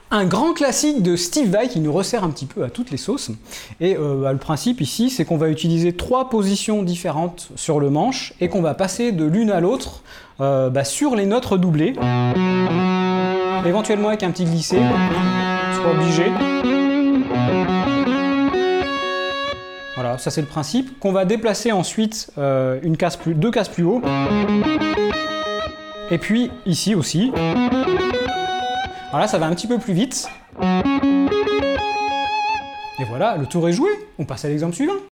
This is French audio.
Un grand classique de Steve Vai qui nous resserre un petit peu à toutes les sauces. Et le principe ici, c'est qu'on va utiliser 3 positions différentes sur le manche et qu'on va passer de l'une à l'autre sur les notes redoublées. Éventuellement avec un petit glissé, c'est pas obligé. Voilà, ça c'est le principe. Qu'on va déplacer ensuite 2 cases plus haut. Et puis ici aussi. Alors là, ça va un petit peu plus vite. Et voilà, le tour est joué. On passe à l'exemple suivant.